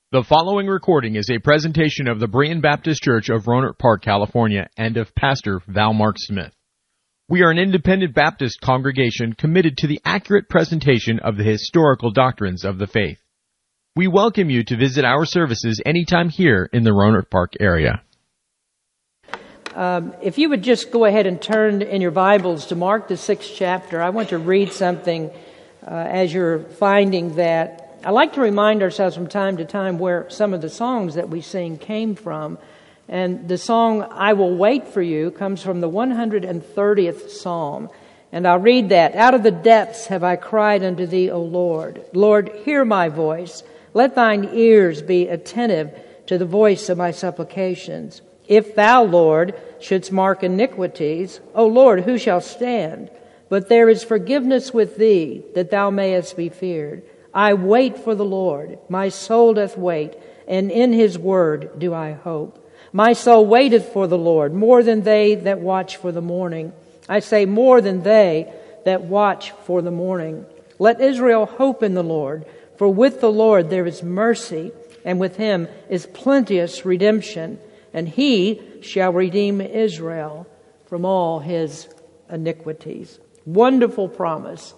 The following recording is a presentation of the Berean Baptist Church of Rohnert Park, California, and of Pastor Val Mark Smith. We are an independent Baptist congregation committed to the accurate presentation of the historical doctrines of the faith. We welcome you to visit our services anytime here in the Rohnert Park area. If you would just go ahead and turn in your Bibles to Mark, the 6th chapter, I want to read something as you're finding that. I like to remind ourselves from time to time where some of the songs that we sing came from. And the song, I Will Wait For You, comes from the 130th Psalm. And I'll read that. Out of the depths have I cried unto Thee, O Lord. Lord, hear my voice. Let Thine ears be attentive to the voice of my supplications. If Thou, Lord, shouldst mark iniquities, O Lord, who shall stand? But there is forgiveness with Thee, that Thou mayest be feared. I wait for the Lord, my soul doth wait, and in His word do I hope. My soul waiteth for the Lord, more than they that watch for the morning. I say, more than they that watch for the morning. Let Israel hope in the Lord, for with the Lord there is mercy, and with Him is plenteous redemption, and He shall redeem Israel from all his iniquities. Wonderful promise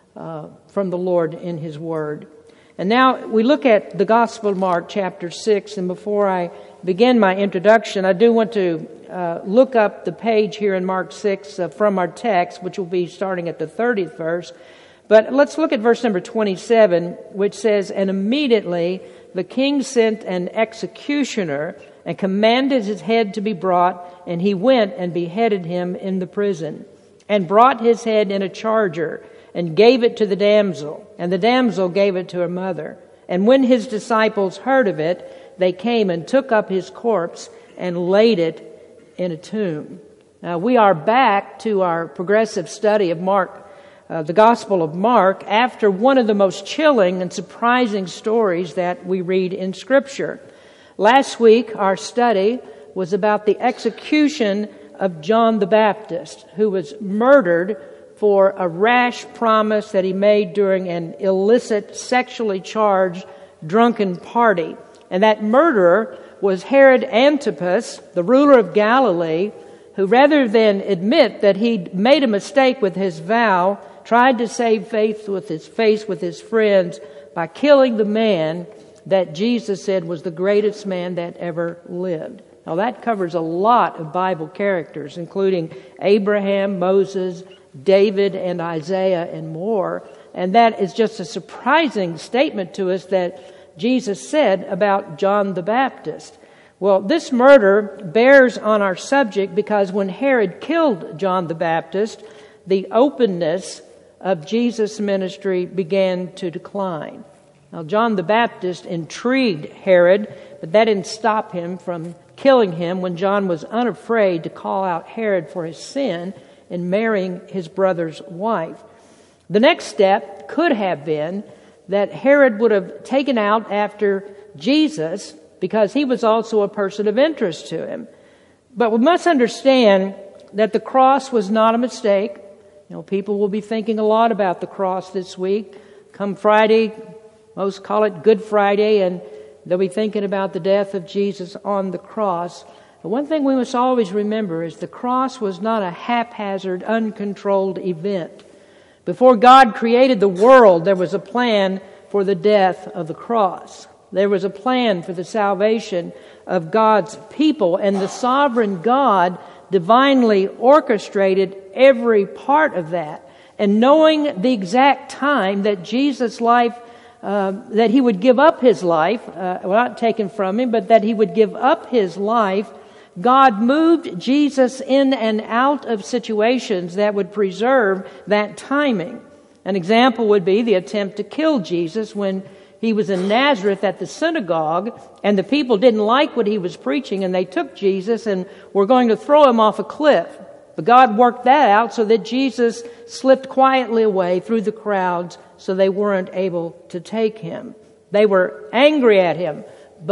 from the Lord in His Word. And now we look at the Gospel of Mark, chapter 6, and before I begin my introduction, I do want to look up the page here in Mark 6 from our text, which will be starting at the 30th verse. But let's look at verse number 27, which says, And immediately the king sent an executioner and commanded his head to be brought, and he went and beheaded him in the prison, and brought his head in a charger, and gave it to the damsel, and the damsel gave it to her mother. And when his disciples heard of it, they came and took up his corpse and laid it in a tomb. Now, we are back to our progressive study of Mark, the Gospel of Mark, after one of the most chilling and surprising stories that we read in Scripture. Last week, our study was about the execution of John the Baptist, who was murdered for a rash promise that he made during an illicit, sexually charged, drunken party. And that murderer was Herod Antipas, the ruler of Galilee, who rather than admit that he'd made a mistake with his vow, tried to save face with his friends by killing the man that Jesus said was the greatest man that ever lived. Now that covers a lot of Bible characters, including Abraham, Moses, David, and Isaiah, and more. And that is just a surprising statement to us that Jesus said about John the Baptist. Well, this murder bears on our subject because when Herod killed John the Baptist, the openness of Jesus' ministry began to decline. Now, John the Baptist intrigued Herod, but that didn't stop him from killing him when John was unafraid to call out Herod for his sin in marrying his brother's wife. The next step could have been that Herod would have taken out after Jesus because he was also a person of interest to him. But we must understand that the cross was not a mistake. You know, people will be thinking a lot about the cross this week. Come Friday, most call it Good Friday, and they'll be thinking about the death of Jesus on the cross. The one thing we must always remember is the cross was not a haphazard, uncontrolled event. Before God created the world, there was a plan for the death of the cross. There was a plan for the salvation of God's people, and the sovereign God divinely orchestrated every part of that. And knowing the exact time that Jesus' life, that He would give up His life, not taken from Him, but that He would give up His life, God moved Jesus in and out of situations that would preserve that timing. An example would be the attempt to kill Jesus when He was in Nazareth at the synagogue, and the people didn't like what He was preaching, and they took Jesus and were going to throw Him off a cliff. But God worked that out so that Jesus slipped quietly away through the crowds so they weren't able to take Him. They were angry at Him,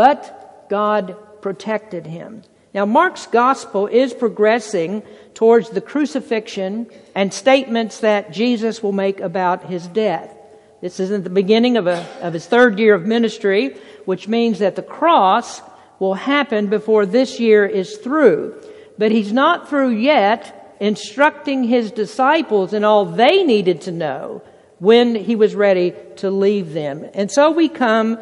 but God protected Him. Now, Mark's gospel is progressing towards the crucifixion and statements that Jesus will make about His death. This isn't the beginning of his third year of ministry, which means that the cross will happen before this year is through. But he's not through yet instructing his disciples in all they needed to know when he was ready to leave them. And so we come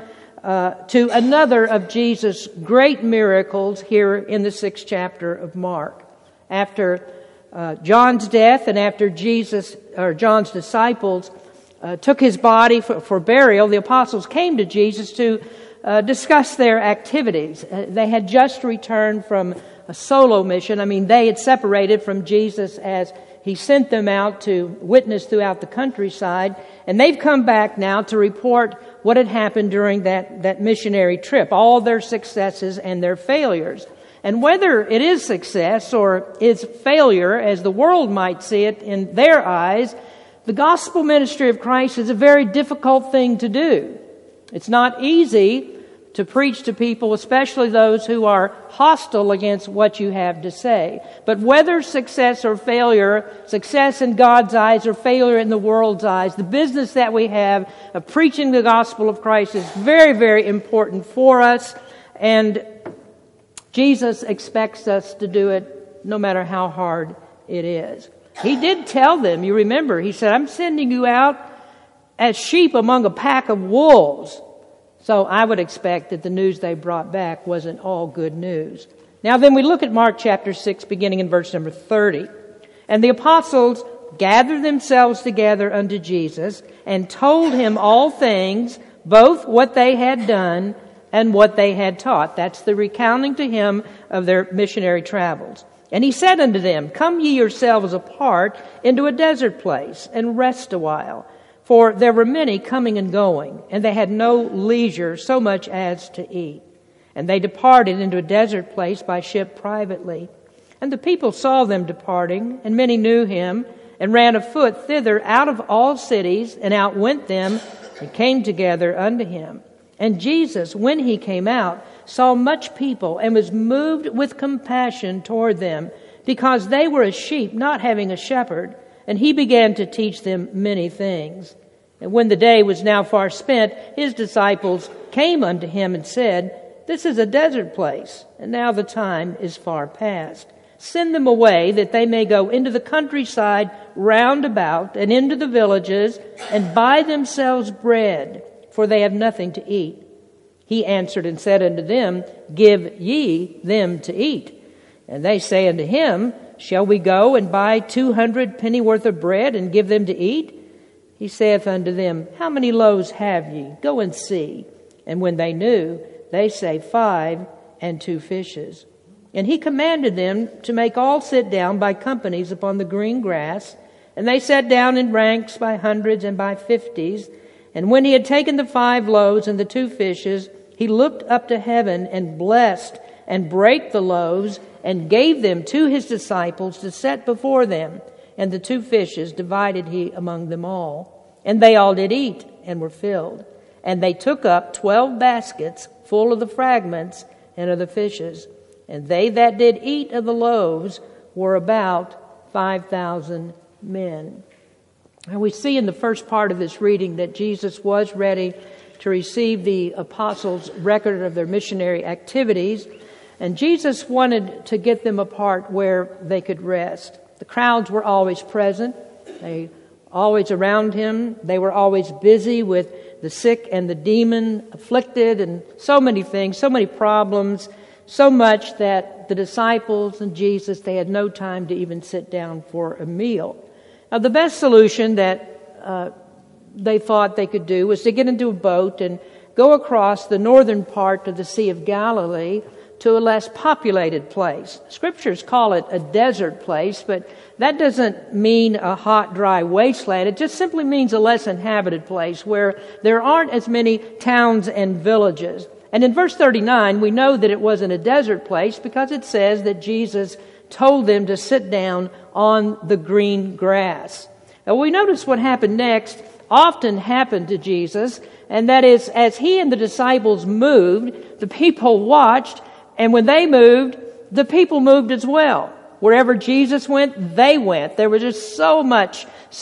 to another of Jesus' great miracles here in the 6th chapter of Mark. After John's death and after John's disciples took his body for burial, the apostles came to Jesus to discuss their activities. They had just returned from a solo mission. I mean, they had separated from Jesus as he sent them out to witness throughout the countryside, and they've come back now to report what had happened during that missionary trip, all their successes and their failures. And whether it is success or is failure, as the world might see it in their eyes, the gospel ministry of Christ is a very difficult thing to do. It's not easy to preach to people, especially those who are hostile against what you have to say. But whether success or failure, success in God's eyes or failure in the world's eyes, the business that we have of preaching the gospel of Christ is very, very important for us. And Jesus expects us to do it no matter how hard it is. He did tell them, you remember, he said, I'm sending you out as sheep among a pack of wolves. So I would expect that the news they brought back wasn't all good news. Now then we look at Mark chapter 6, beginning in verse number 30. And the apostles gathered themselves together unto Jesus and told him all things, both what they had done and what they had taught. That's the recounting to him of their missionary travels. And he said unto them, Come ye yourselves apart into a desert place and rest a while. For there were many coming and going, and they had no leisure so much as to eat. And they departed into a desert place by ship privately. And the people saw them departing, and many knew him, and ran afoot thither out of all cities, and outwent them, and came together unto him. And Jesus, when he came out, saw much people, and was moved with compassion toward them, because they were as sheep not having a shepherd. And he began to teach them many things. And when the day was now far spent, his disciples came unto him and said, This is a desert place, and now the time is far past. Send them away, that they may go into the countryside round about, and into the villages, and buy themselves bread, for they have nothing to eat. He answered and said unto them, Give ye them to eat. And they say unto him, Shall we go and buy 200 pennyworth of bread, and give them to eat? He saith unto them, How many loaves have ye? Go and see. And when they knew, they say 5 and 2 fishes. And he commanded them to make all sit down by companies upon the green grass. And they sat down in ranks by hundreds and by 50s. And when he had taken the 5 loaves and the 2 fishes, he looked up to heaven and blessed and brake the loaves and gave them to his disciples to set before them. And the 2 fishes divided he among them all. And they all did eat and were filled. And they took up 12 baskets full of the fragments and of the fishes. And they that did eat of the loaves were about 5,000 men. And we see in the first part of this reading that Jesus was ready to receive the apostles' record of their missionary activities. And Jesus wanted to get them apart where they could rest. The crowds were always present. They always around him. They were always busy with the sick and the demon afflicted and so many things, so many problems, so much that the disciples and Jesus, they had no time to even sit down for a meal. Now, the best solution that they thought they could do was to get into a boat and go across the northern part of the Sea of Galilee to a less populated place. Scriptures call it a desert place, but that doesn't mean a hot, dry wasteland. It just simply means a less inhabited place where there aren't as many towns and villages. And in verse 39, we know that it wasn't a desert place because it says that Jesus told them to sit down on the green grass. Now we notice what happened next often happened to Jesus, and that is as he and the disciples moved, the people watched, and when they moved, the people moved as well. Wherever Jesus went, they went. There was just so much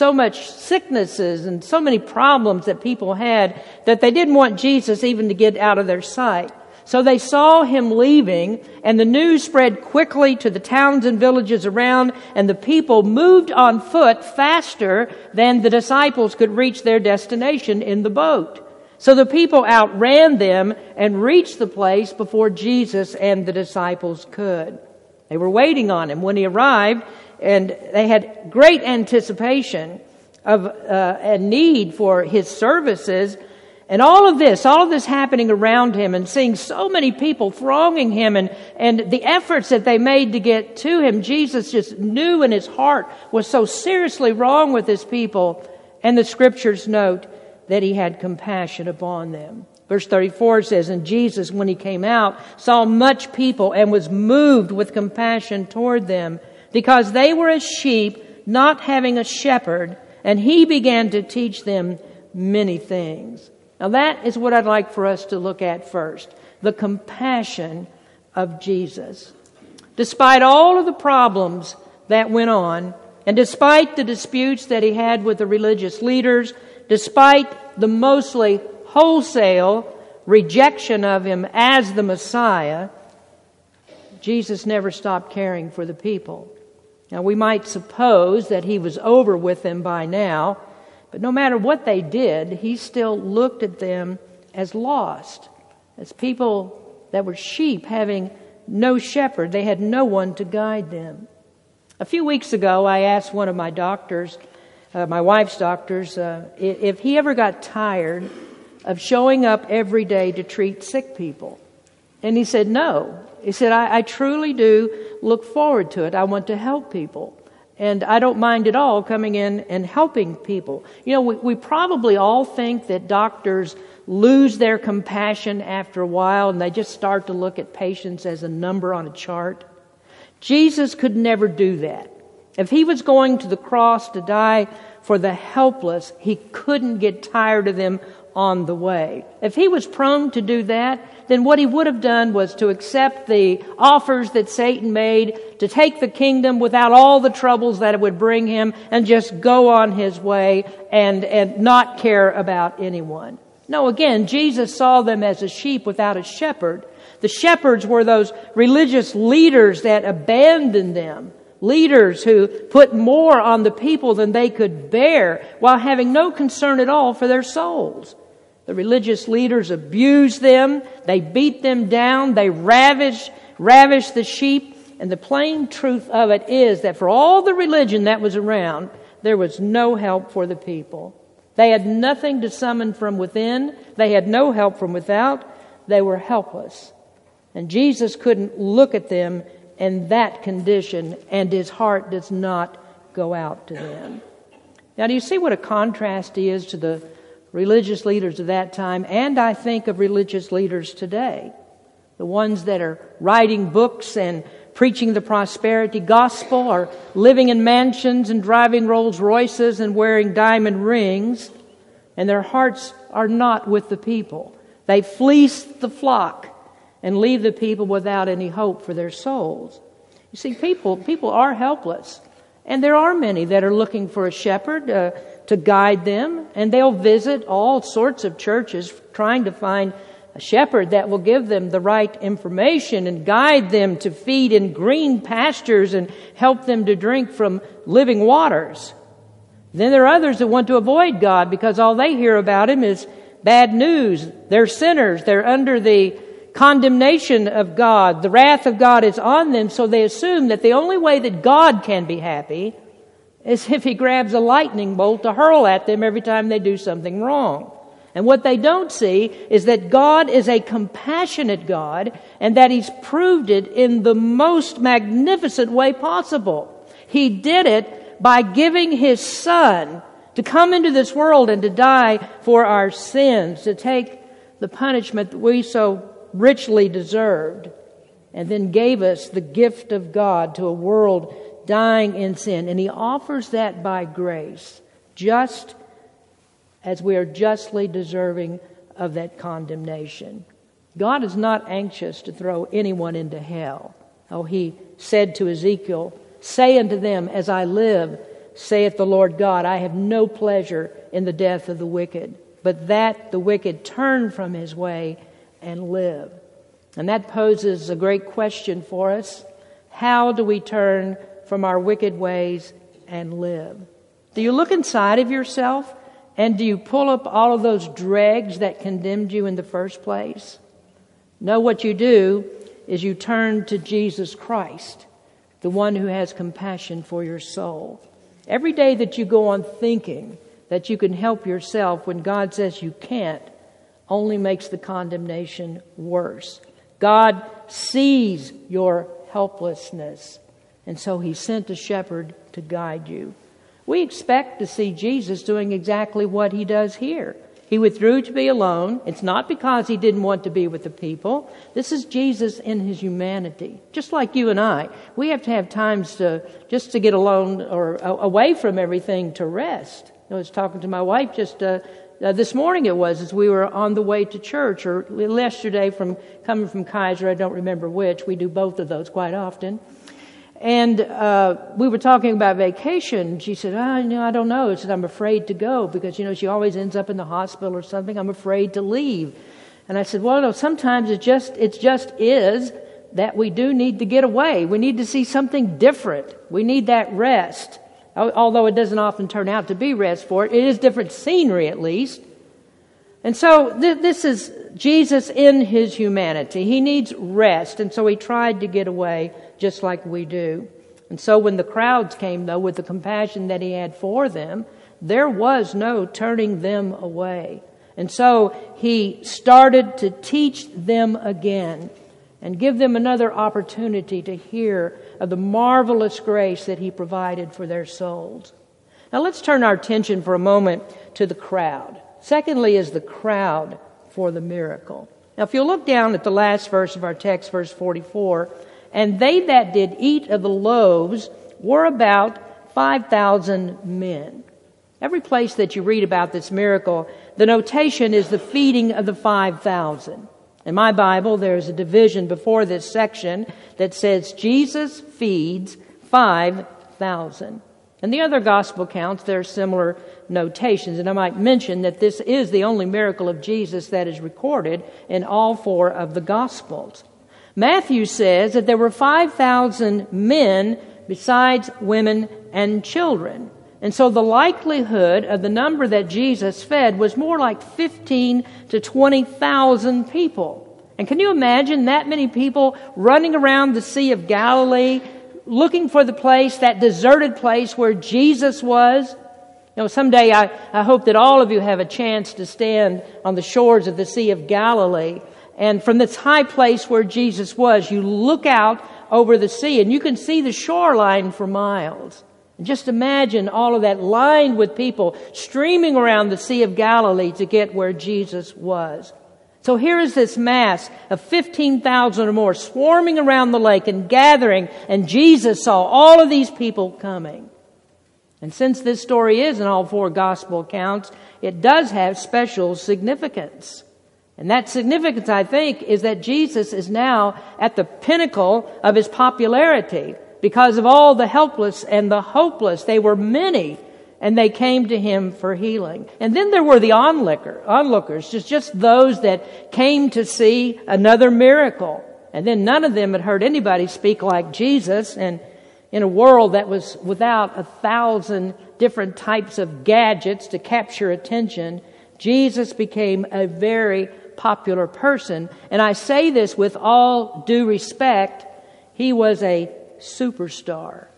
sicknesses and so many problems that people had that they didn't want Jesus even to get out of their sight. So they saw him leaving, and the news spread quickly to the towns and villages around, and the people moved on foot faster than the disciples could reach their destination in the boat. So the people outran them and reached the place before Jesus and the disciples could. They were waiting on him when he arrived, and they had great anticipation of a need for his services. And all of this happening around him, and seeing so many people thronging him, and the efforts that they made to get to him, Jesus just knew in his heart was so seriously wrong with his people. And the scriptures note that he had compassion upon them. Verse 34 says, "And Jesus, when he came out, saw much people and was moved with compassion toward them, because they were as sheep not having a shepherd, and he began to teach them many things." Now that is what I'd like for us to look at first. The compassion of Jesus. Despite all of the problems that went on, and despite the disputes that he had with the religious leaders, despite the mostly wholesale rejection of him as the Messiah, Jesus never stopped caring for the people. Now we might suppose that he was over with them by now, but no matter what they did, he still looked at them as lost, as people that were sheep having no shepherd. They had no one to guide them. A few weeks ago, I asked one of my doctors, my wife's doctors, if he ever got tired of showing up every day to treat sick people. And he said, no. He said, I truly do look forward to it. I want to help people. And I don't mind at all coming in and helping people. You know, we probably all think that doctors lose their compassion after a while, and they just start to look at patients as a number on a chart. Jesus could never do that. If he was going to the cross to die for the helpless, he couldn't get tired of them on the way. If he was prone to do that, then what he would have done was to accept the offers that Satan made, to take the kingdom without all the troubles that it would bring him, and just go on his way and not care about anyone. No, again, Jesus saw them as a sheep without a shepherd. The shepherds were those religious leaders that abandoned them. Leaders who put more on the people than they could bear, while having no concern at all for their souls. The religious leaders abused them, they beat them down, they ravished the sheep, and the plain truth of it is that for all the religion that was around, there was no help for the people. They had nothing to summon from within, they had no help from without, they were helpless. And Jesus couldn't look at them in that condition, and his heart does not go out to them. Now, do you see what a contrast he is to the religious leaders of that time, and I think of religious leaders today? The ones that are writing books and preaching the prosperity gospel, or living in mansions and driving Rolls Royces and wearing diamond rings, and their hearts are not with the people. They fleece the flock and leave the people without any hope for their souls. You see, people are helpless. And there are many that are looking for a shepherd to guide them. And they'll visit all sorts of churches trying to find a shepherd that will give them the right information and guide them to feed in green pastures and help them to drink from living waters. Then there are others that want to avoid God because all they hear about him is bad news. They're sinners. They're under the condemnation of God. The wrath of God is on them, so they assume that the only way that God can be happy is if he grabs a lightning bolt to hurl at them every time they do something wrong. And what they don't see is that God is a compassionate God, and that he's proved it in the most magnificent way possible. He did it by giving his Son to come into this world and to die for our sins, to take the punishment that we so richly deserved, and then gave us the gift of God to a world dying in sin. And he offers that by grace, just as we are justly deserving of that condemnation. God is not anxious to throw anyone into hell. Oh, he said to Ezekiel Say unto them, As I live, saith the Lord God, I have no pleasure in the death of the wicked, but that the wicked turn from his way and live. And that poses a great question for us. How do we turn from our wicked ways and live? Do you look inside of yourself and do you pull up all of those dregs that condemned you in the first place? No, what you do is you turn to Jesus Christ, the one who has compassion for your soul. Every day that you go on thinking that you can help yourself when God says you can't, only makes the condemnation worse. God sees your helplessness, and so He sent a shepherd to guide you. We expect to see Jesus doing exactly what He does here. He withdrew to be alone. It's not because He didn't want to be with the people. This is Jesus in His humanity. Just like you and I. We have to have times to get alone or away from everything to rest. I was talking to my wife just this morning as we were on the way to church, or yesterday coming from Kaiser, I don't remember which. We do both of those quite often. And we were talking about vacation. She said, I don't know. She said, I'm afraid to go because, she always ends up in the hospital or something. I'm afraid to leave. And I said, well, no, sometimes it just is that we do need to get away. We need to see something different. We need that rest. Although it doesn't often turn out to be rest for it. It is different scenery at least. And so this is Jesus in His humanity. He needs rest. And so He tried to get away just like we do. And so when the crowds came, though, with the compassion that He had for them, there was no turning them away. And so He started to teach them again and give them another opportunity to hear of the marvelous grace that He provided for their souls. Now let's turn our attention for a moment to the crowd. Secondly is the crowd for the miracle. Now if you look down at the last verse of our text, verse 44, and they that did eat of the loaves were about 5,000 men. Every place that you read about this miracle, the notation is the feeding of the 5,000. In my Bible, there's a division before this section that says Jesus feeds 5,000. In the other gospel accounts, there are similar notations. And I might mention that this is the only miracle of Jesus that is recorded in all four of the gospels. Matthew says that there were 5,000 men besides women and children. And so the likelihood of the number that Jesus fed was more like 15 to 20,000 people. And can you imagine that many people running around the Sea of Galilee, looking for the place, that deserted place where Jesus was? Someday I hope that all of you have a chance to stand on the shores of the Sea of Galilee. And from this high place where Jesus was, you look out over the sea and you can see the shoreline for miles. And just imagine all of that lined with people streaming around the Sea of Galilee to get where Jesus was. So here is this mass of 15,000 or more swarming around the lake and gathering, and Jesus saw all of these people coming. And since this story is in all four gospel accounts, it does have special significance. And that significance, I think, is that Jesus is now at the pinnacle of His popularity. Because of all the helpless and the hopeless, they were many, and they came to Him for healing. And then there were the onlookers, just those that came to see another miracle. And then none of them had heard anybody speak like Jesus. And in a world that was without 1,000 different types of gadgets to capture attention, Jesus became a very popular person. And I say this with all due respect, He was a superstar.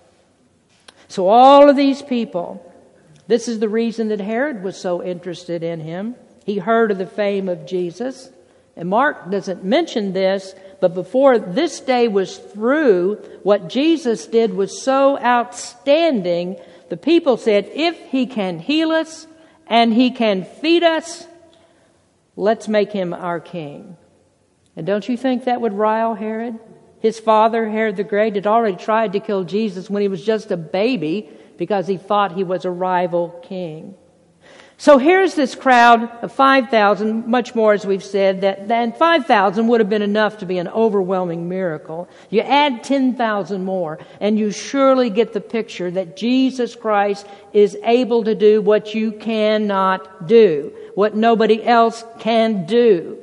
So all of these people, this is the reason that Herod was so interested in Him. He heard of the fame of Jesus. And Mark doesn't mention this, but before this day was through, what Jesus did was so outstanding, the people said, if He can heal us and He can feed us, let's make Him our king. And don't you think that would rile Herod? His father, Herod the Great, had already tried to kill Jesus when he was just a baby because he thought he was a rival king. So here's this crowd of 5,000, much more as we've said, that 5,000 would have been enough to be an overwhelming miracle. You add 10,000 more, and you surely get the picture that Jesus Christ is able to do what you cannot do, what nobody else can do.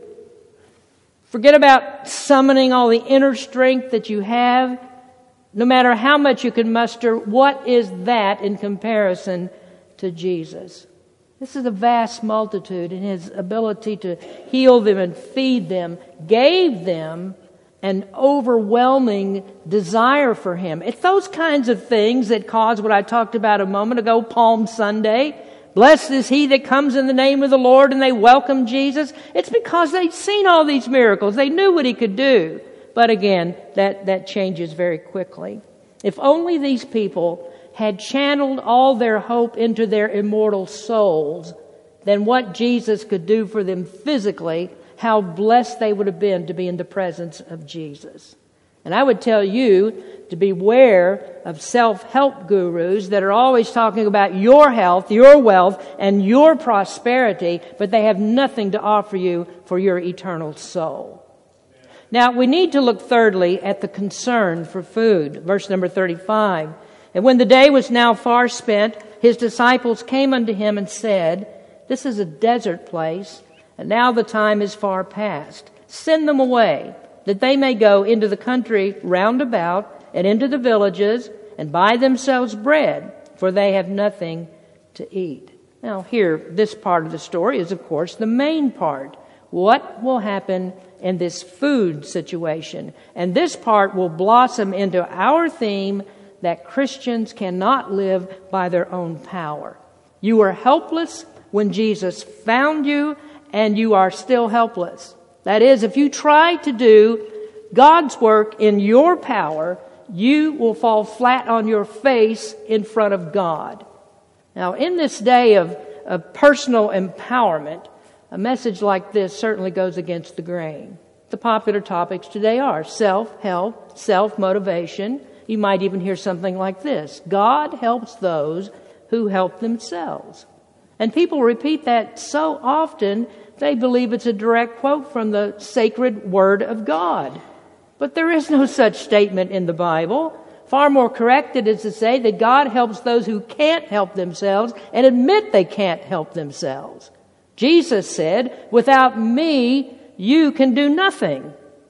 Forget about summoning all the inner strength that you have. No matter how much you can muster, what is that in comparison to Jesus? This is a vast multitude, and His ability to heal them and feed them gave them an overwhelming desire for Him. It's those kinds of things that cause what I talked about a moment ago, Palm Sunday. Blessed is he that comes in the name of the Lord, and they welcome Jesus. It's because they'd seen all these miracles. They knew what He could do. But again, that changes very quickly. If only these people had channeled all their hope into their immortal souls, then what Jesus could do for them physically, how blessed they would have been to be in the presence of Jesus. And I would tell you to beware of self-help gurus that are always talking about your health, your wealth, and your prosperity, but they have nothing to offer you for your eternal soul. Now, we need to look thirdly at the concern for food. Verse number 35. And when the day was now far spent, His disciples came unto Him and said, This is a desert place, and now the time is far past. Send them away, that they may go into the country round about, and into the villages, and buy themselves bread, for they have nothing to eat. Now here, this part of the story is, of course, the main part. What will happen in this food situation? And this part will blossom into our theme that Christians cannot live by their own power. You were helpless when Jesus found you, and you are still helpless. That is, if you try to do God's work in your power, you will fall flat on your face in front of God. Now, in this day of personal empowerment, a message like this certainly goes against the grain. The popular topics today are self-help, self-motivation. You might even hear something like this: God helps those who help themselves. And people repeat that so often, they believe it's a direct quote from the sacred Word of God. But there is no such statement in the Bible. Far more correct it is to say that God helps those who can't help themselves and admit they can't help themselves. Jesus said, without me, you can do nothing.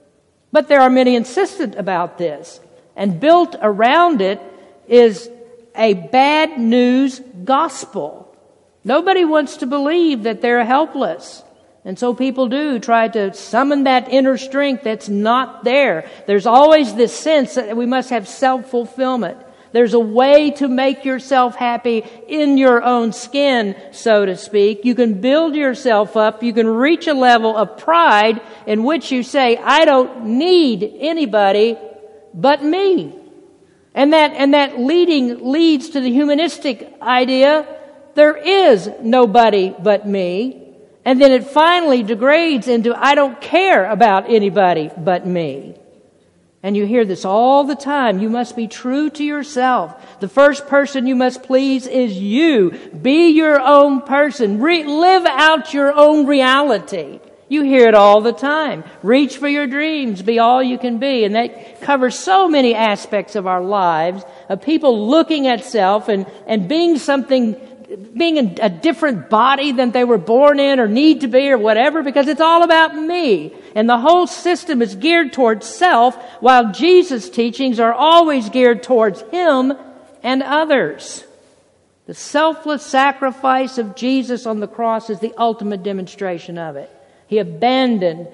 But there are many insistent about this. And built around it is a bad news gospel. Nobody wants to believe that they're helpless. And so people do try to summon that inner strength that's not there. There's always this sense that we must have self-fulfillment. There's a way to make yourself happy in your own skin, so to speak. You can build yourself up. You can reach a level of pride in which you say, I don't need anybody but me. And that leads to the humanistic idea, there is nobody but me. And then it finally degrades into, I don't care about anybody but me. And you hear this all the time. You must be true to yourself. The first person you must please is you. Be your own person. Live out your own reality. You hear it all the time. Reach for your dreams. Be all you can be. And that covers so many aspects of our lives, of people looking at self and being something, being in a different body than they were born in or need to be or whatever, because it's all about me. And the whole system is geared towards self, while Jesus' teachings are always geared towards Him and others. The selfless sacrifice of Jesus on the cross is the ultimate demonstration of it. He abandoned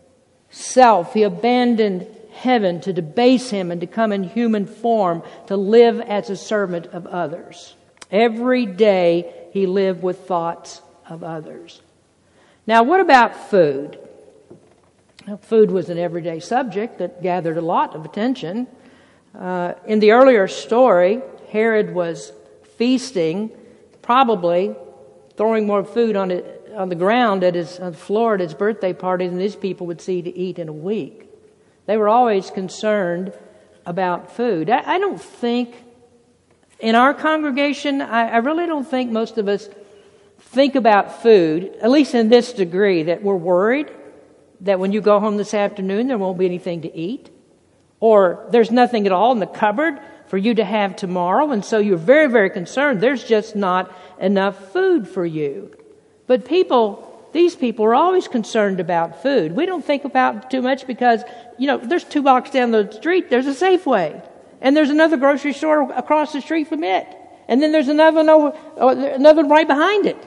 self. He abandoned heaven to debase Him and to come in human form to live as a servant of others. Every day He lived with thoughts of others. Now, what about food? Well, food was an everyday subject that gathered a lot of attention. In the earlier story, Herod was feasting, probably throwing more food on the ground on the floor at his birthday party than these people would see to eat in a week. They were always concerned about food. I don't think, in our congregation, I really don't think most of us think about food, at least in this degree, that we're worried that when you go home this afternoon there won't be anything to eat, or there's nothing at all in the cupboard for you to have tomorrow, and so you're very, very concerned there's just not enough food for you. But these people are always concerned about food. We don't think about it too much because, there's 2 blocks down the street, there's a Safeway. And there's another grocery store across the street from it. And then there's another one right behind it.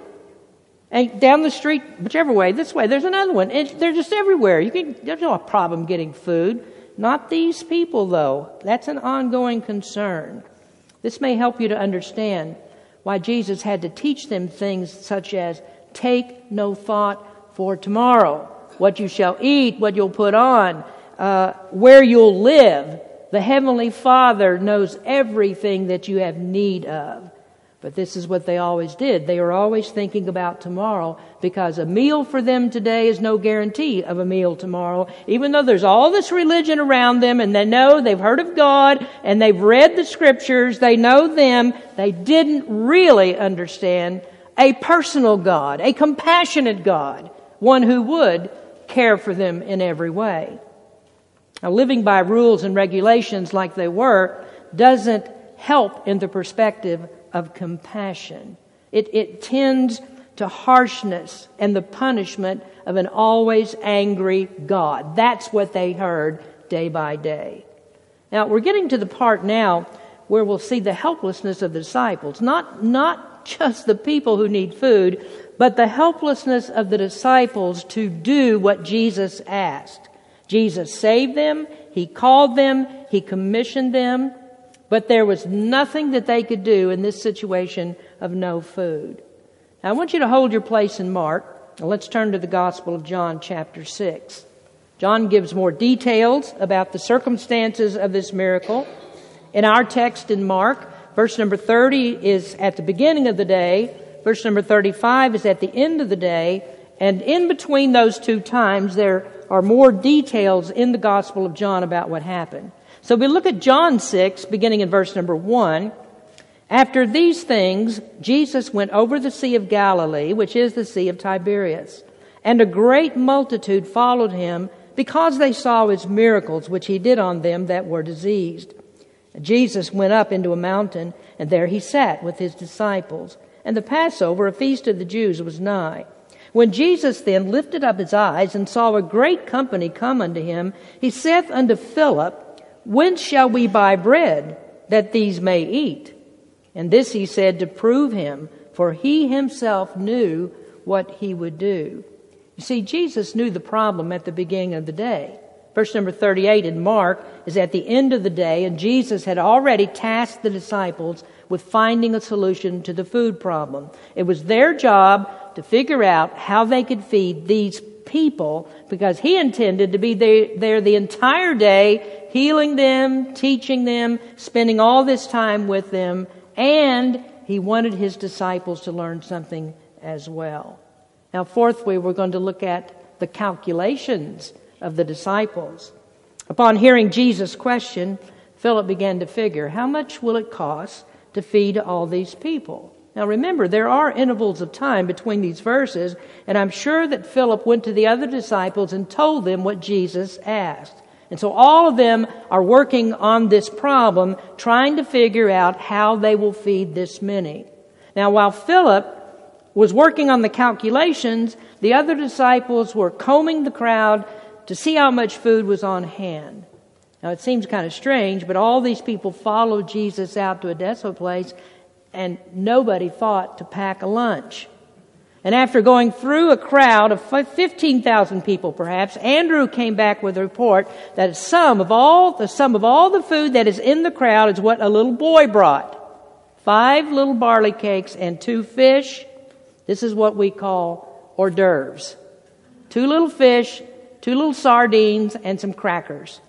And down the street, whichever way, this way, there's another one. And they're just everywhere. There's no problem getting food. Not these people, though. That's an ongoing concern. This may help you to understand why Jesus had to teach them things such as, take no thought for tomorrow, what you shall eat, what you'll put on, where you'll live. The Heavenly Father knows everything that you have need of. But this is what they always did. They were always thinking about tomorrow, because a meal for them today is no guarantee of a meal tomorrow. Even though there's all this religion around them and they know they've heard of God and they've read the Scriptures, they know them, they didn't really understand a personal God, a compassionate God, one who would care for them in every way. Now, living by rules and regulations like they were doesn't help in the perspective of compassion. It tends to harshness and the punishment of an always angry God. That's what they heard day by day. Now, we're getting to the part now where we'll see the helplessness of the disciples. Not just the people who need food, but the helplessness of the disciples to do what Jesus asked. Jesus saved them, He called them, He commissioned them, but there was nothing that they could do in this situation of no food. Now, I want you to hold your place in Mark. Now, let's turn to the Gospel of John, chapter 6. John gives more details about the circumstances of this miracle. In our text in Mark, verse number 30 is at the beginning of the day, verse number 35 is at the end of the day, and in between those two times there are more details in the Gospel of John about what happened. So we look at John 6, beginning in verse number 1. After these things, Jesus went over the Sea of Galilee, which is the Sea of Tiberias. And a great multitude followed Him, because they saw His miracles, which He did on them that were diseased. Jesus went up into a mountain, and there He sat with His disciples. And the Passover, a feast of the Jews, was nigh. When Jesus then lifted up His eyes, and saw a great company come unto Him, He saith unto Philip, Whence shall we buy bread, that these may eat? And this He said to prove Him, for He Himself knew what He would do. You see, Jesus knew the problem at the beginning of the day. Verse number 38 in Mark is at the end of the day, and Jesus had already tasked the disciples with finding a solution to the food problem. It was their job to figure out how they could feed these people, because He intended to be there the entire day, healing them, teaching them, spending all this time with them, and He wanted His disciples to learn something as well. Now, fourthly, we're going to look at the calculations of the disciples. Upon hearing Jesus' question, Philip began to figure, how much will it cost to feed all these people? Now remember, there are intervals of time between these verses, and I'm sure that Philip went to the other disciples and told them what Jesus asked. And so all of them are working on this problem, trying to figure out how they will feed this many. Now, while Philip was working on the calculations, the other disciples were combing the crowd to see how much food was on hand. Now, it seems kind of strange, but all these people followed Jesus out to a desolate place, and nobody thought to pack a lunch. And after going through a crowd of 15,000 people perhaps, Andrew came back with a report that the sum of all the food that is in the crowd is what a little boy brought. 5 little barley cakes and 2 fish. This is what we call hors d'oeuvres. 2 little fish, 2 little sardines, and some crackers.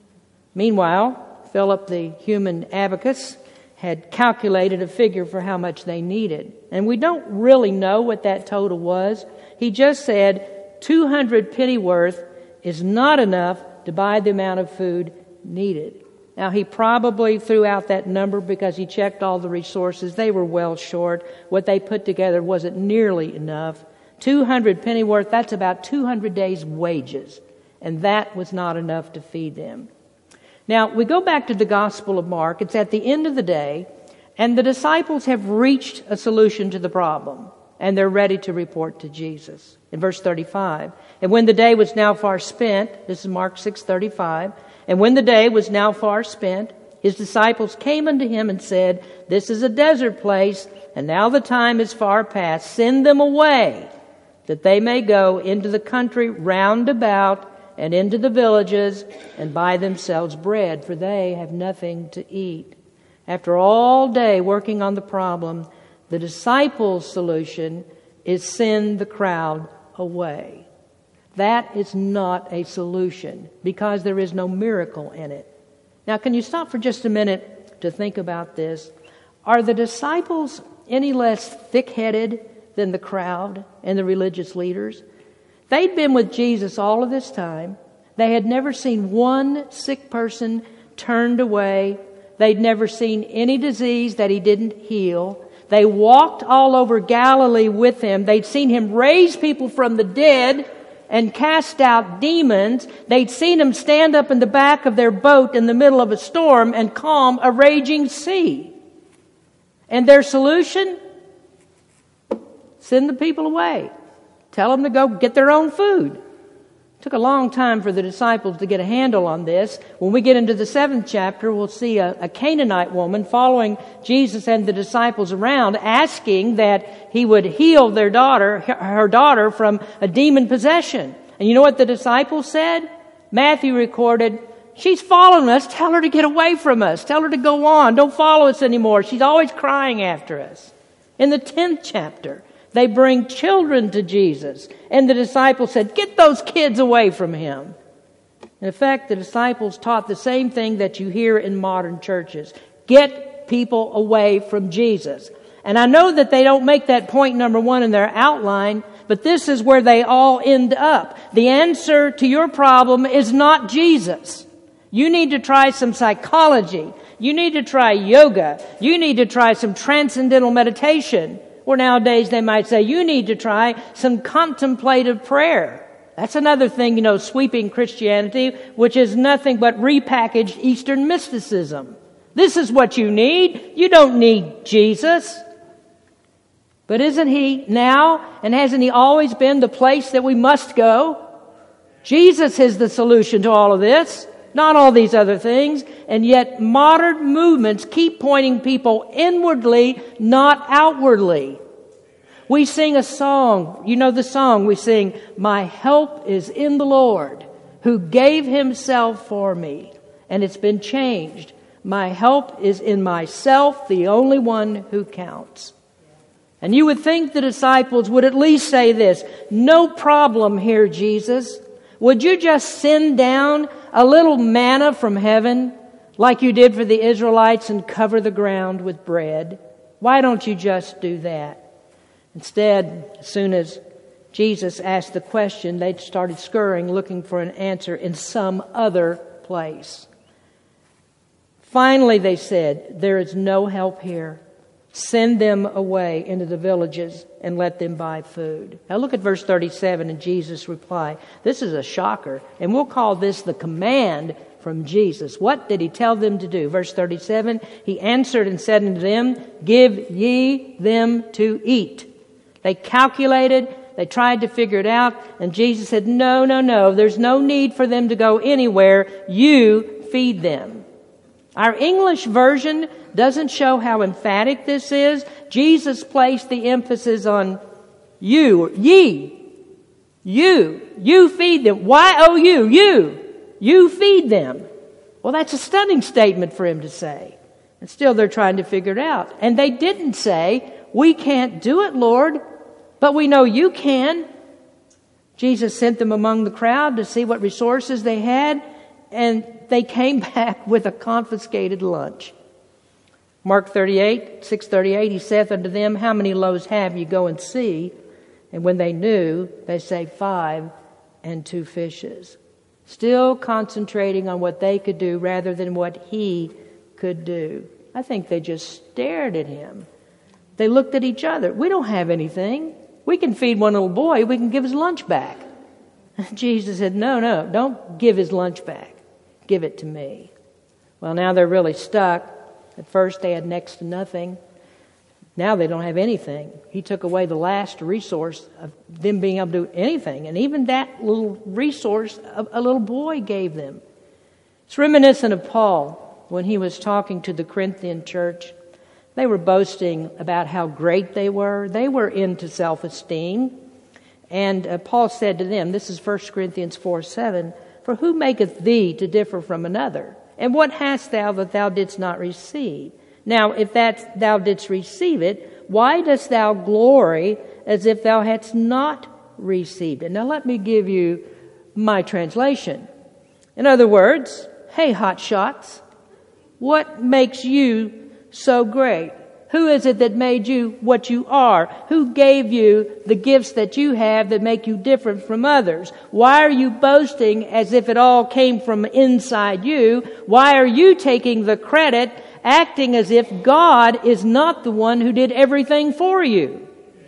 Meanwhile, Philip, the human abacus, had calculated a figure for how much they needed. And we don't really know what that total was. He just said 200 pennyworth is not enough to buy the amount of food needed. Now, he probably threw out that number because he checked all the resources. They were well short. What they put together wasn't nearly enough. 200 pennyworth, that's about 200 days' wages. And that was not enough to feed them. Now, we go back to the Gospel of Mark. It's at the end of the day, and the disciples have reached a solution to the problem, and they're ready to report to Jesus. In verse 35, and when the day was now far spent, this is Mark 6:35, and when the day was now far spent, his disciples came unto him and said, this is a desert place, and now the time is far past. Send them away, that they may go into the country round about and into the villages and buy themselves bread, for they have nothing to eat. After all day working on the problem, the disciples' solution is send the crowd away. That is not a solution because there is no miracle in it. Now, can you stop for just a minute to think about this? Are the disciples any less thick-headed than the crowd and the religious leaders? They'd been with Jesus all of this time. They had never seen one sick person turned away. They'd never seen any disease that he didn't heal. They walked all over Galilee with him. They'd seen him raise people from the dead and cast out demons. They'd seen him stand up in the back of their boat in the middle of a storm and calm a raging sea. And their solution? Send the people away. Tell them to go get their own food. It took a long time for the disciples to get a handle on this. When we get into the 7th chapter, we'll see a Canaanite woman following Jesus and the disciples around, asking that he would heal her daughter from a demon possession. And you know what the disciples said? Matthew recorded, she's following us. Tell her to get away from us. Tell her to go on. Don't follow us anymore. She's always crying after us. In the 10th chapter, they bring children to Jesus. And the disciples said, get those kids away from him. In effect, the disciples taught the same thing that you hear in modern churches. Get people away from Jesus. And I know that they don't make that point number 1 in their outline, but this is where they all end up. The answer to your problem is not Jesus. You need to try some psychology. You need to try yoga. You need to try some transcendental meditation. Or nowadays they might say, you need to try some contemplative prayer. That's another thing, sweeping Christianity, which is nothing but repackaged Eastern mysticism. This is what you need. You don't need Jesus. But isn't he now, and hasn't he always been the place that we must go? Jesus is the solution to all of this, not all these other things. And yet modern movements keep pointing people inwardly, not outwardly. We sing a song. You know the song we sing, my help is in the Lord who gave himself for me. And it's been changed. My help is in myself, the only one who counts. And you would think the disciples would at least say this, no problem here, Jesus. Would you just send down a little manna from heaven like you did for the Israelites and cover the ground with bread? Why don't you just do that? Instead, as soon as Jesus asked the question, they started scurrying, looking for an answer in some other place. Finally, they said, there is no help here. Send them away into the villages and let them buy food. Now look at verse 37 and Jesus' reply. This is a shocker, and we'll call this the command from Jesus. What did he tell them to do? Verse 37, he answered and said unto them, give ye them to eat. They calculated, they tried to figure it out, and Jesus said, no, there's no need for them to go anywhere. You feed them. Our English version doesn't show how emphatic this is. Jesus placed the emphasis on you, ye, you feed them. Y-O-U, you feed them. Well, that's a stunning statement for him to say. And still they're trying to figure it out. And they didn't say, we can't do it, Lord, but we know you can. Jesus sent them among the crowd to see what resources they had, and they came back with a confiscated lunch. Mark 6:38, he saith unto them, how many loaves have you? Go and see. And when they knew, they say 5 and 2 fishes. still concentrating on what they could do rather than what he could do. I think they just stared at him. They looked at each other. We don't have anything. We can feed one little boy. We can give his lunch back. Jesus said, no, don't give his lunch back. Give it to me. Well, now they're really stuck. At first they had next to nothing. Now they don't have anything. He took away the last resource of them being able to do anything. And even that little resource a little boy gave them. It's reminiscent of Paul when he was talking to the Corinthian church. They were boasting about how great they were. They were into self-esteem. And Paul said to them, this is 1 Corinthians 4:7, "For who maketh thee to differ from another? And what hast thou that thou didst not receive? Now, if that thou didst receive it, why dost thou glory as if thou hadst not received it?" Now, let me give you my translation. In other words, hey, hotshots, what makes you so great? Who is it that made you what you are? Who gave you the gifts that you have that make you different from others? Why are you boasting as if it all came from inside you? Why are you taking the credit, acting as if God is not the one who did everything for you?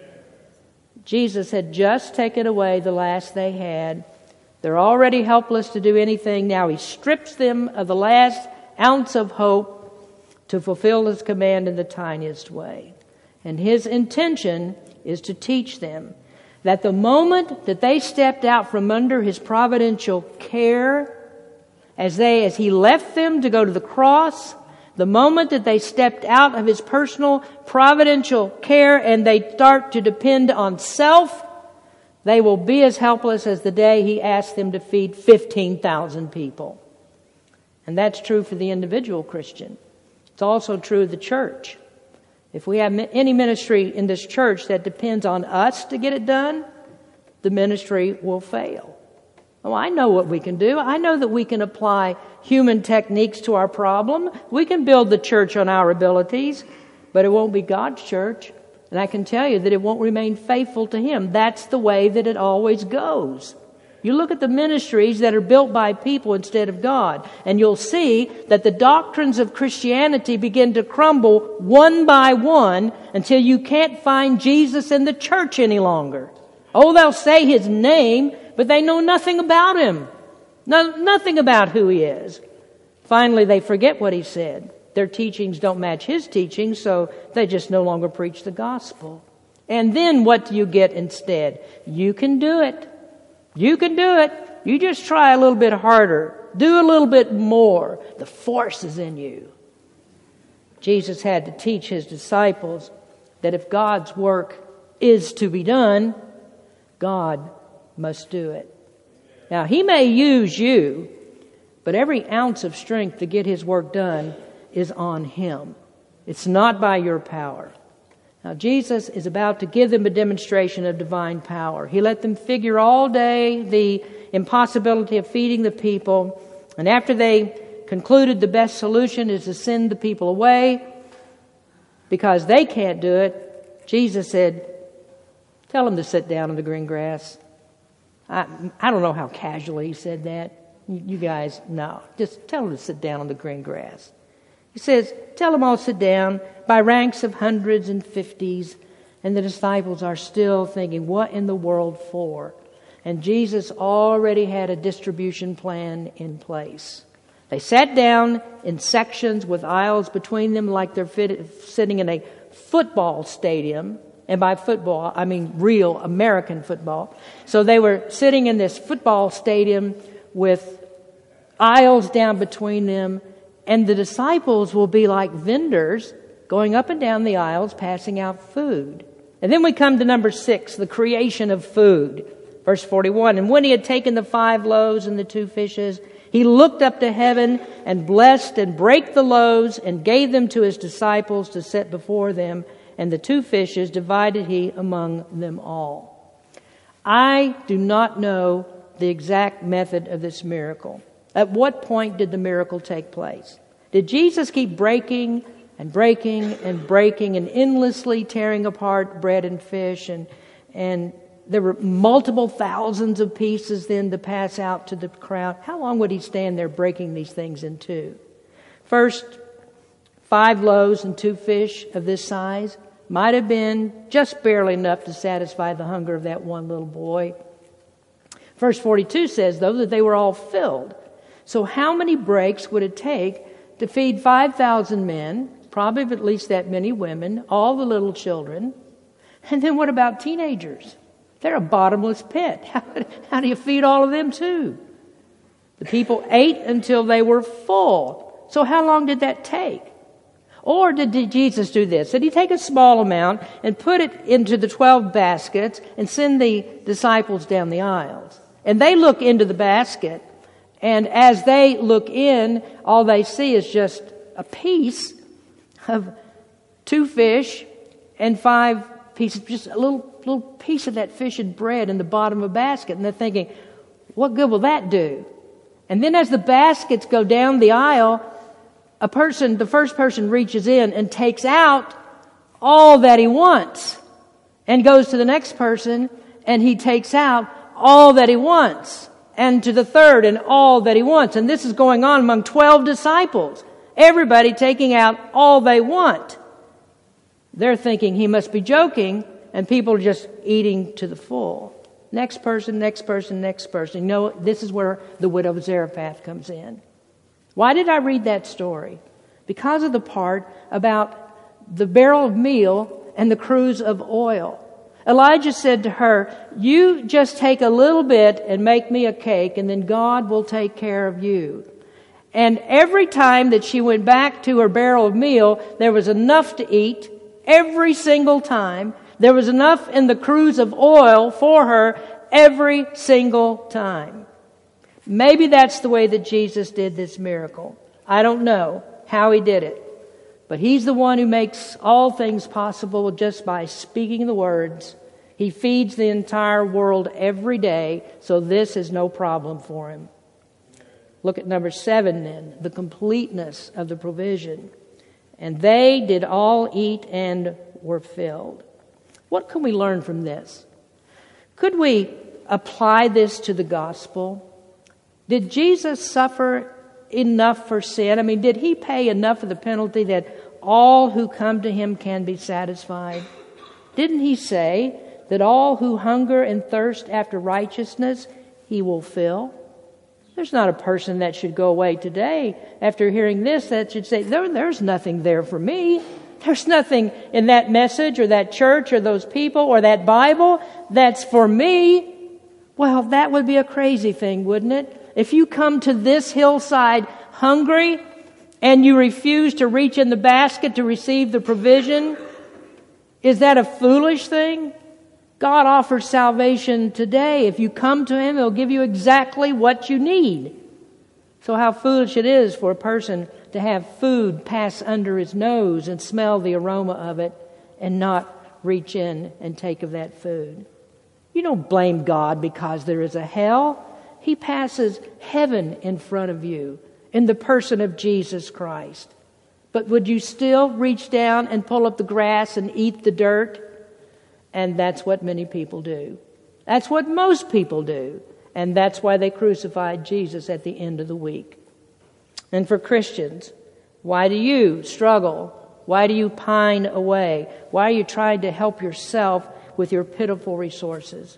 Jesus had just taken away the last they had. They're already helpless to do anything. Now he strips them of the last ounce of hope to fulfill his command in the tiniest way. And his intention is to teach them that the moment that they stepped out from under his providential care, as he left them to go to the cross, the moment that they stepped out of his personal providential care and they start to depend on self, they will be as helpless as the day he asked them to feed 15,000 people. And that's true for the individual Christian. It's also true of the church. If we have any ministry in this church that depends on us to get it done, the ministry will fail. Oh, I know what we can do. I know that we can apply human techniques to our problem. We can build the church on our abilities, but it won't be God's church. And I can tell you that it won't remain faithful to him. That's the way that it always goes. You look at the ministries that are built by people instead of God, and you'll see that the doctrines of Christianity begin to crumble one by one until you can't find Jesus in the church any longer. Oh, they'll say his name, but they know nothing about him. Nothing about who he is. Finally, they forget what he said. Their teachings don't match his teachings, so they just no longer preach the gospel. And then what do you get instead? You can do it. You can do it. You just try a little bit harder. Do a little bit more. The force is in you. Jesus had to teach his disciples that if God's work is to be done, God must do it. Now, he may use you, but every ounce of strength to get his work done is on him. It's not by your power. Now, Jesus is about to give them a demonstration of divine power. He let them figure all day the impossibility of feeding the people. And after they concluded the best solution is to send the people away because they can't do it, Jesus said, tell them to sit down in the green grass. I don't know how casually he said that. You guys, no. Just tell them to sit down on the green grass. He says, tell them all to sit down by ranks of hundreds and fifties. And the disciples are still thinking, what in the world for? And Jesus already had a distribution plan in place. They sat down in sections with aisles between them like they're sitting in a football stadium. And by football, I mean real American football. So they were sitting in this football stadium with aisles down between them. And the disciples will be like vendors going up and down the aisles, passing out food. And then we come to number 6, the creation of food. Verse 41, and when he had taken the 5 loaves and the 2 fishes, he looked up to heaven and blessed and brake the loaves and gave them to his disciples to set before them. And the 2 fishes divided he among them all. I do not know the exact method of this miracle. At what point did the miracle take place? Did Jesus keep breaking and breaking and breaking and endlessly tearing apart bread and fish and there were multiple thousands of pieces then to pass out to the crowd. How long would he stand there breaking these things in two? First, 5 loaves and 2 fish of this size might have been just barely enough to satisfy the hunger of that one little boy. Verse 42 says, though, that they were all filled. So how many breaks would it take to feed 5,000 men, probably at least that many women, all the little children? And then what about teenagers? They're a bottomless pit. How do you feed all of them too? The people ate until they were full. So how long did that take? Or did Jesus do this? Did he take a small amount and put it into the 12 baskets and send the disciples down the aisles? And they look into the basket, and as they look in, all they see is just a piece of 2 fish and 5 pieces, just a little piece of that fish and bread in the bottom of a basket. And they're thinking, what good will that do? And then as the baskets go down the aisle, the first person reaches in and takes out all that he wants and goes to the next person and he takes out all that he wants, and to the third and all that he wants. And this is going on among 12 disciples. Everybody taking out all they want. They're thinking he must be joking, and people are just eating to the full. Next person, next person, next person. You know, this is where the widow of Zarephath comes in. Why did I read that story? Because of the part about the barrel of meal and the cruse of oil. Elijah said to her, you just take a little bit and make me a cake, and then God will take care of you. And every time that she went back to her barrel of meal, there was enough to eat. Every single time. There was enough in the cruse of oil for her every single time. Maybe that's the way that Jesus did this miracle. I don't know how he did it. But he's the one who makes all things possible just by speaking the words. He feeds the entire world every day, so this is no problem for him. Look at number 7 then, the completeness of the provision. And they did all eat and were filled. What can we learn from this? Could we apply this to the gospel? Did Jesus suffer enough for sin? I mean, did he pay enough of the penalty that all who come to him can be satisfied? Didn't he say that all who hunger and thirst after righteousness, he will fill? There's not a person that should go away today after hearing this that should say, there's nothing there for me. There's nothing in that message or that church or those people or that Bible that's for me. Well, that would be a crazy thing, wouldn't it? If you come to this hillside hungry and you refuse to reach in the basket to receive the provision, is that a foolish thing? God offers salvation today. If you come to him, he'll give you exactly what you need. So how foolish it is for a person to have food pass under his nose and smell the aroma of it and not reach in and take of that food. You don't blame God because there is a hell. He passes heaven in front of you in the person of Jesus Christ. But would you still reach down and pull up the grass and eat the dirt? And that's what many people do. That's what most people do. And that's why they crucified Jesus at the end of the week. And for Christians, why do you struggle? Why do you pine away? Why are you trying to help yourself with your pitiful resources?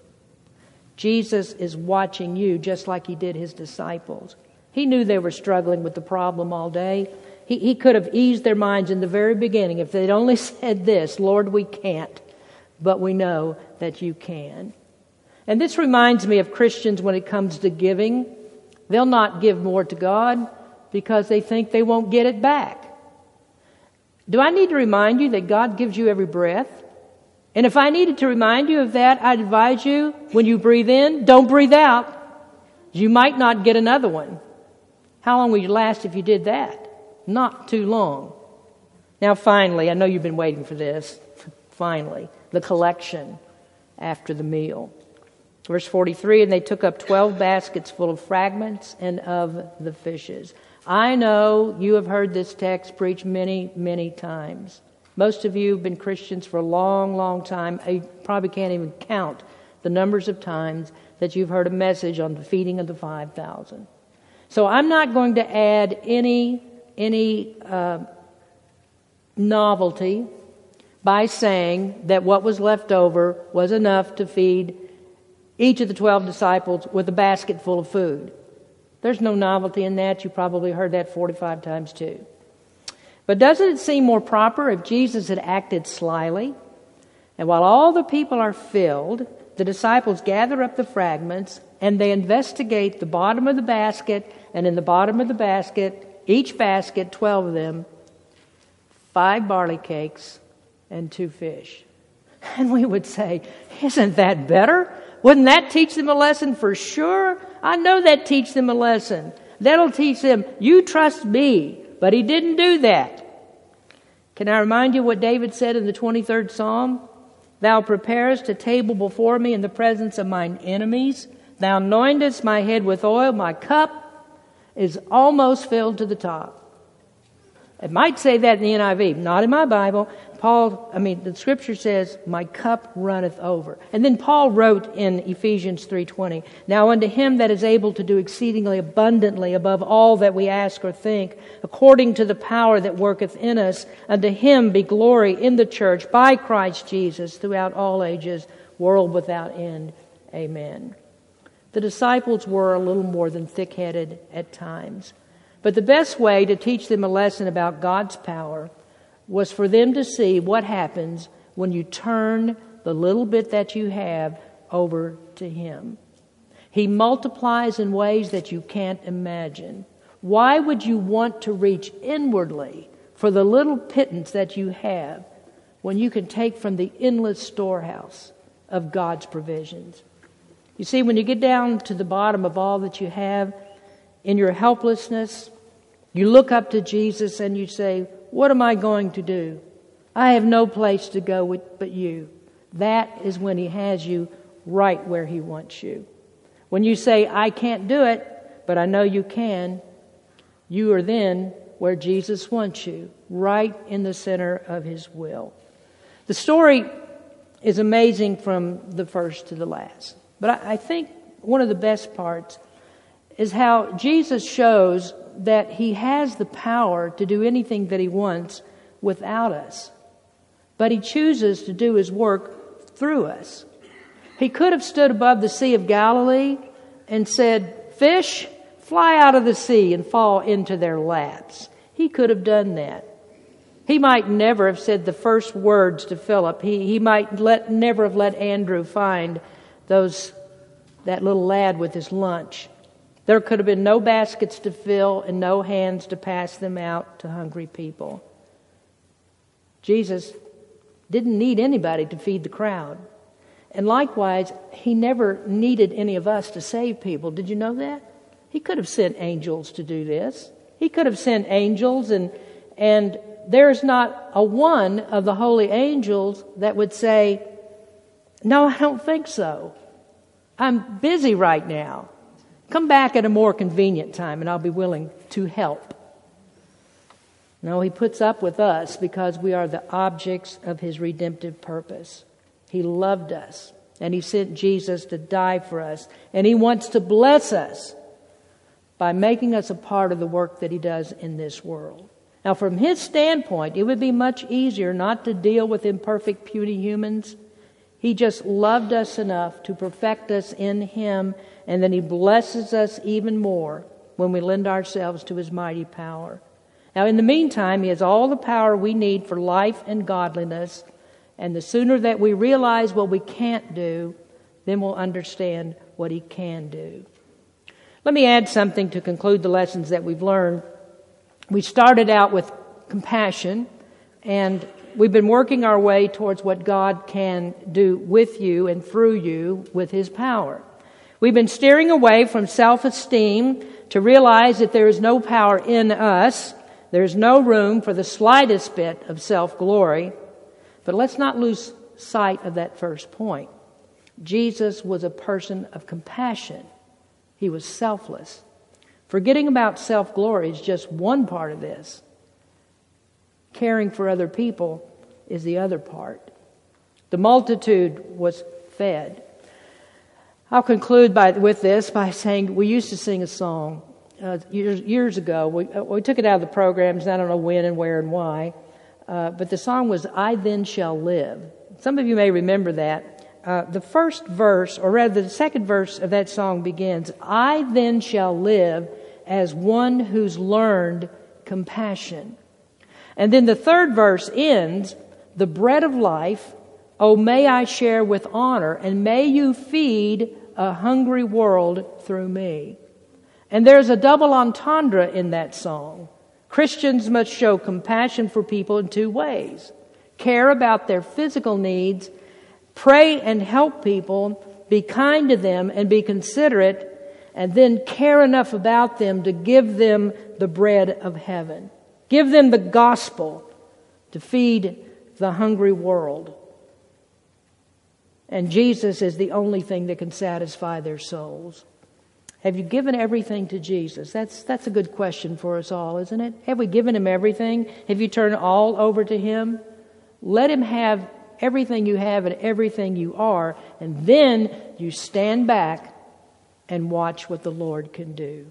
Jesus is watching you just like he did his disciples. He knew they were struggling with the problem all day. He could have eased their minds in the very beginning if they'd only said this, Lord, we can't, but we know that you can. And this reminds me of Christians when it comes to giving. They'll not give more to God because they think they won't get it back. Do I need to remind you that God gives you every breath? And if I needed to remind you of that, I'd advise you, when you breathe in, don't breathe out. You might not get another one. How long will you last if you did that? Not too long. Now finally, I know you've been waiting for this. Finally, the collection after the meal. Verse 43, and they took up 12 baskets full of fragments and of the fishes. I know you have heard this text preached many, many times. Most of you have been Christians for a long, long time. You probably can't even count the numbers of times that you've heard a message on the feeding of the 5,000. So I'm not going to add any novelty by saying that what was left over was enough to feed each of the 12 disciples with a basket full of food. There's no novelty in that. You probably heard that 45 times too. But doesn't it seem more proper if Jesus had acted slyly? And while all the people are filled, the disciples gather up the fragments and they investigate the bottom of the basket, and in the bottom of the basket, each basket, 12 of them, 5 barley cakes and 2 fish. And we would say, isn't that better? Wouldn't that teach them a lesson for sure? I know that teach them a lesson. That'll teach them, you trust me. But he didn't do that. Can I remind you what David said in the 23rd Psalm? Thou preparest a table before me in the presence of mine enemies. Thou anointest my head with oil. My cup is almost filled to the top. It might say that in the NIV, not in my Bible. The scripture says, my cup runneth over. And then Paul wrote in Ephesians 3:20, now unto him that is able to do exceedingly abundantly above all that we ask or think, according to the power that worketh in us, unto him be glory in the church by Christ Jesus throughout all ages, world without end. Amen. The disciples were a little more than thick-headed at times. But the best way to teach them a lesson about God's power was for them to see what happens when you turn the little bit that you have over to Him. He multiplies in ways that you can't imagine. Why would you want to reach inwardly for the little pittance that you have when you can take from the endless storehouse of God's provisions? You see, when you get down to the bottom of all that you have, in your helplessness, you look up to Jesus and you say, what am I going to do? I have no place to go but you. That is when He has you right where He wants you. When you say, I can't do it, but I know you can, you are then where Jesus wants you, right in the center of His will. The story is amazing from the first to the last. But I think one of the best parts is how Jesus shows that He has the power to do anything that He wants without us. But He chooses to do His work through us. He could have stood above the Sea of Galilee and said, fish, fly out of the sea and fall into their laps. He could have done that. He might never have said the first words to Philip. He might never have let Andrew find that little lad with his lunch. There could have been no baskets to fill and no hands to pass them out to hungry people. Jesus didn't need anybody to feed the crowd. And likewise, He never needed any of us to save people. Did you know that? He could have sent angels to do this. He could have sent angels, and there's not a one of the holy angels that would say, no, I don't think so. I'm busy right now. Come back at a more convenient time and I'll be willing to help. No, He puts up with us because we are the objects of His redemptive purpose. He loved us and He sent Jesus to die for us. And He wants to bless us by making us a part of the work that He does in this world. Now, from His standpoint, it would be much easier not to deal with imperfect, puny humans. He just loved us enough to perfect us in Him, and then He blesses us even more when we lend ourselves to His mighty power. Now, in the meantime, He has all the power we need for life and godliness, and the sooner that we realize what we can't do, then we'll understand what He can do. Let me add something to conclude the lessons that we've learned. We started out with compassion, and we've been working our way towards what God can do with you and through you with His power. We've been steering away from self-esteem to realize that there is no power in us. There's no room for the slightest bit of self-glory. But let's not lose sight of that first point. Jesus was a person of compassion. He was selfless. Forgetting about self-glory is just one part of this. Caring for other people is the other part. The multitude was fed. I'll conclude with this by saying we used to sing a song years ago. We took it out of the programs. I don't know when and where and why. But the song was, "I Then Shall Live." Some of you may remember that. The first verse, or rather the second verse of that song begins, "I then shall live as one who's learned compassion." And then the third verse ends, "The bread of life, oh, may I share with honor, and may you feed a hungry world through me." And there's a double entendre in that song. Christians must show compassion for people in two ways. Care about their physical needs, pray and help people, be kind to them and be considerate, and then care enough about them to give them the bread of heaven. Give them the gospel to feed the hungry world. And Jesus is the only thing that can satisfy their souls. Have you given everything to Jesus? That's a good question for us all, isn't it? Have we given Him everything? Have you turned all over to Him? Let Him have everything you have and everything you are, and then you stand back and watch what the Lord can do.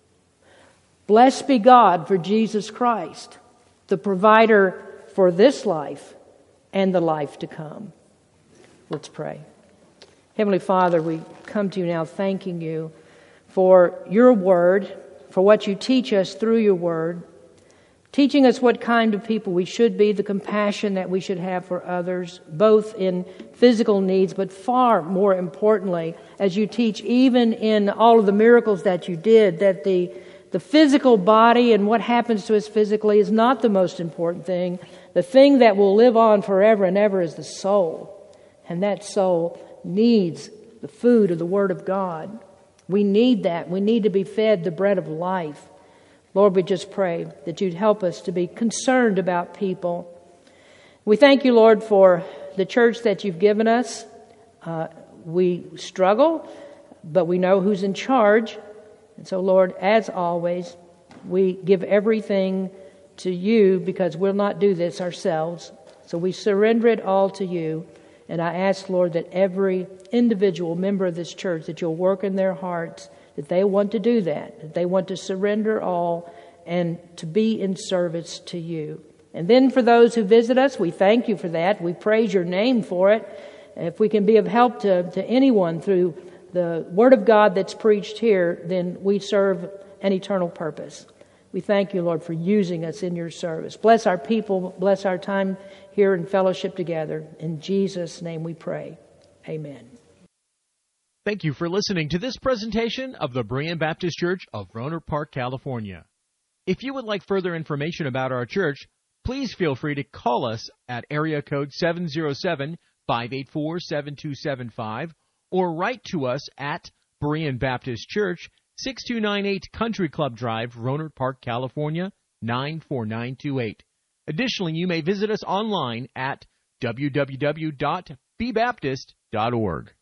Blessed be God for Jesus Christ, the provider for this life and the life to come. Let's pray. Heavenly Father, we come to you now thanking you for your word, for what you teach us through your word, teaching us what kind of people we should be, the compassion that we should have for others, both in physical needs, but far more importantly, as you teach even in all of the miracles that you did, that the physical body and what happens to us physically is not the most important thing. The thing that will live on forever and ever is the soul. And that soul needs the food of the Word of God. We need that. We need to be fed the bread of life. Lord, we just pray that you'd help us to be concerned about people. We thank you, Lord, for the church that you've given us. We struggle, but we know who's in charge. And so, Lord, as always, we give everything to you because we'll not do this ourselves. So we surrender it all to you. And I ask, Lord, that every individual member of this church, that you'll work in their hearts, that they want to do that they want to surrender all and to be in service to you. And then for those who visit us, we thank you for that. We praise your name for it. If we can be of help to anyone through the Word of God that's preached here, then we serve an eternal purpose. We thank you, Lord, for using us in your service. Bless our people. Bless our time here in fellowship together. In Jesus' name we pray. Amen. Thank you for listening to this presentation of the Berean Baptist Church of Rohnert Park, California. If you would like further information about our church, please feel free to call us at area code 707-584-7275 or write to us at Berean Baptist Church, 6298 Country Club Drive, Rohnert Park, California, 94928. Additionally, you may visit us online at www.bbaptist.org.